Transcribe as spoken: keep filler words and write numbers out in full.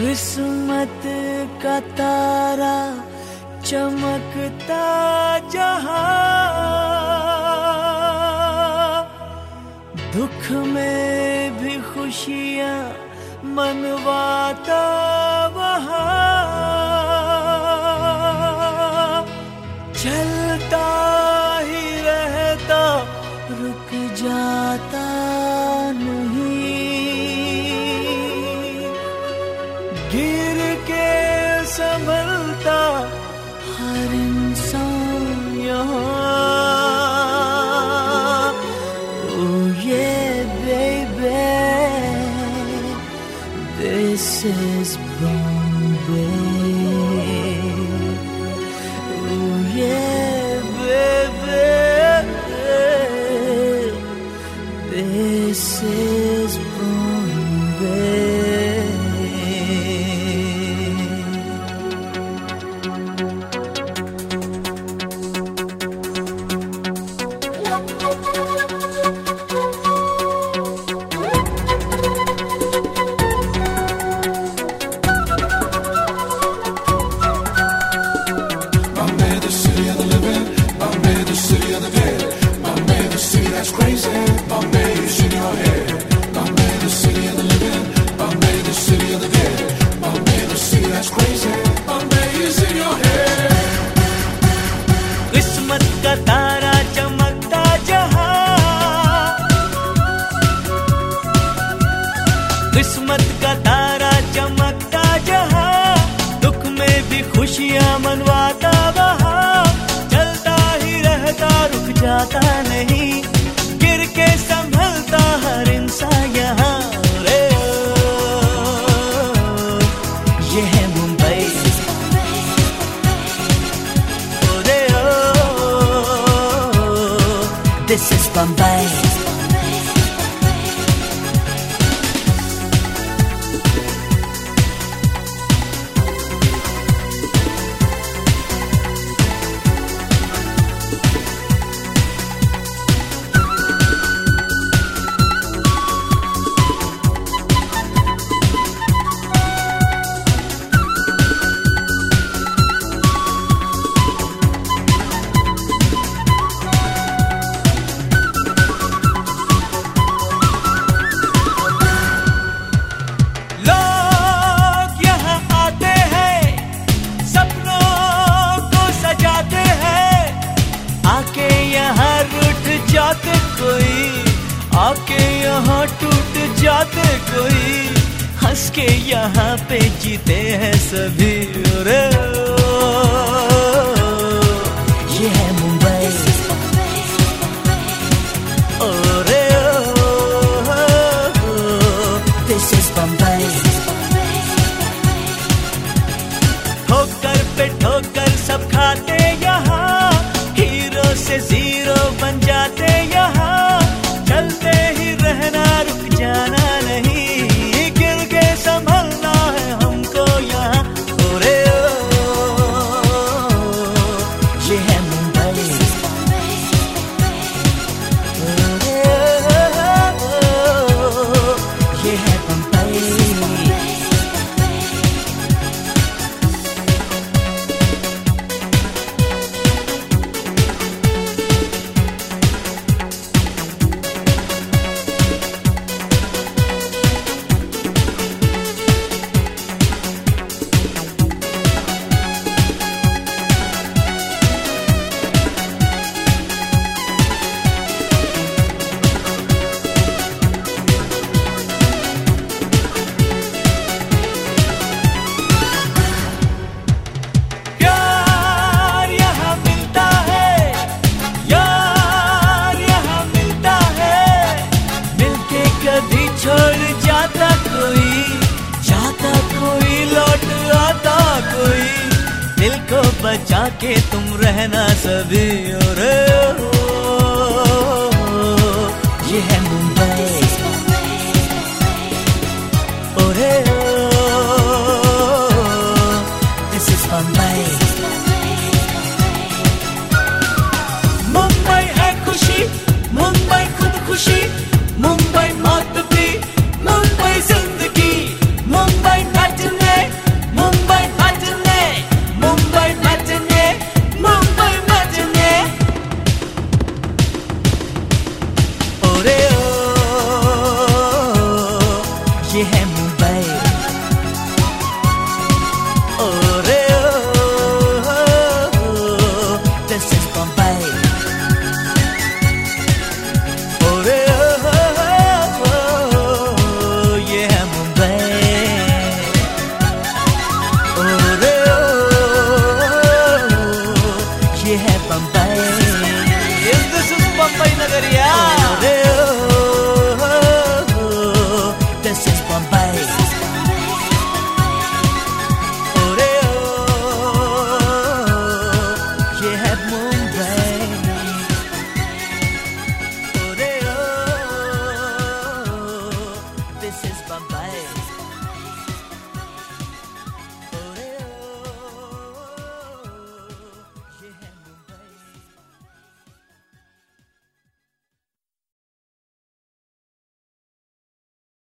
किस्मत का तारा चमकता जहां, दुख में भी खुशियां मनवाता वहां, चलता ही रहता रुक जाता नहीं, गिर के संभलता हर इंसान यहाँ। Oh yeah baby, this is Bombay. Oh yeah baby, this is Bombay. किस्मत का तारा चमकता जहां, किस्मत का तारा चमकता जहां, दुख में भी खुशियां मनवाता वहां, चलता ही रहता रुक जाता नहीं, गिर के संभलता हर इंसान यहाँ। रे ये है मुंबई, this is Bombay. जाते कोई आके यहाँ टूट जाते कोई, हंस के यहाँ पे जीते हैं सभी। रे ये है मुंबई, ओ रे दिस इज बम्बई। ठोकर पे ठोकर सब खाते यहाँ, हीरो से जीरो बन जाते यहाँ, चलते ही रहना रुक जाना नहीं, गिर के संभलना है हमको यहाँ। ओरे ओ, ये है मुंबई, ओरे ओ, ये है बम्बई। छोड़ जाता कोई, जाता कोई, लौट आता कोई, दिल को बचा के तुम रहना सभी। और ये है